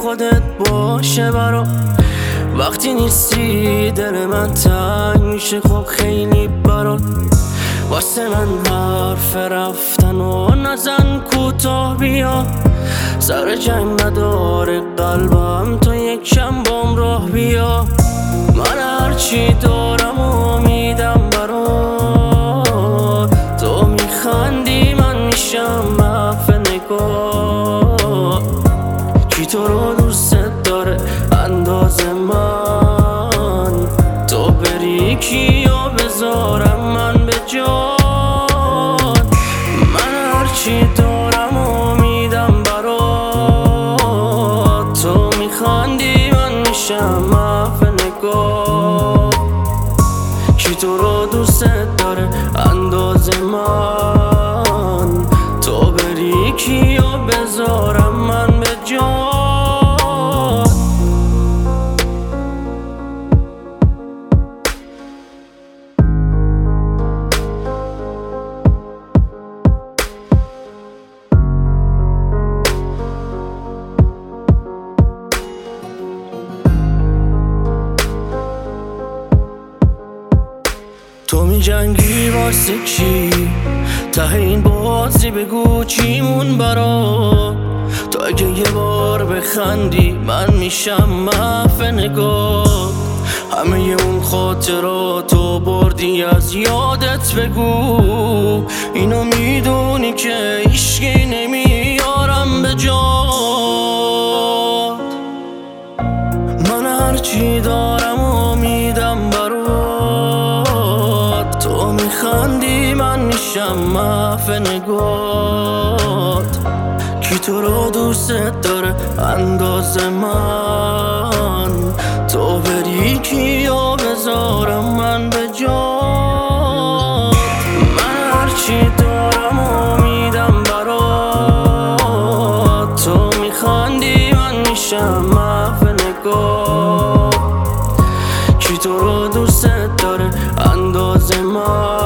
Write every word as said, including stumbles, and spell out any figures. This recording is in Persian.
خودت باشه برا. وقتی نیستی دل من تنگ میشه خب خیلی برات. واسه من حرف رفتن و نزن کوتاه بیا. سر جنگ نداره قلبم تا یک کم بام راه بیا. من هرچی دارم و میدم برات. تو میخندی من میشم محو نگاه. کی تو رو دوست داره انداز من؟ تو بری کیو بذارم من به جان. من هرچی دارم و میدم برات. تو میخندی من میشم محو نگاه. کی تو رو دوست داره انداز من؟ تو بری کیو بذارم من به جان. تو می جنگی واسه کی؟ ته این بازی بگو چیمون برات. تو اگه یه بار بخندی من میشم محو نگاه. همه اون خاطراتو بردی از یادت بگو. اینو میدونی که هیچکی نمیارم به جات. من هرچی دارم و میدم برات. تو میخندی من میشم محو نگات. کی تو رو دوست داره انداز من؟ تو بری کیو بذارم من به جات. من هرچی دارم و میدم برات. تو میخندی من میشم محو نگاه. کی تو رو دوست داره انداز من؟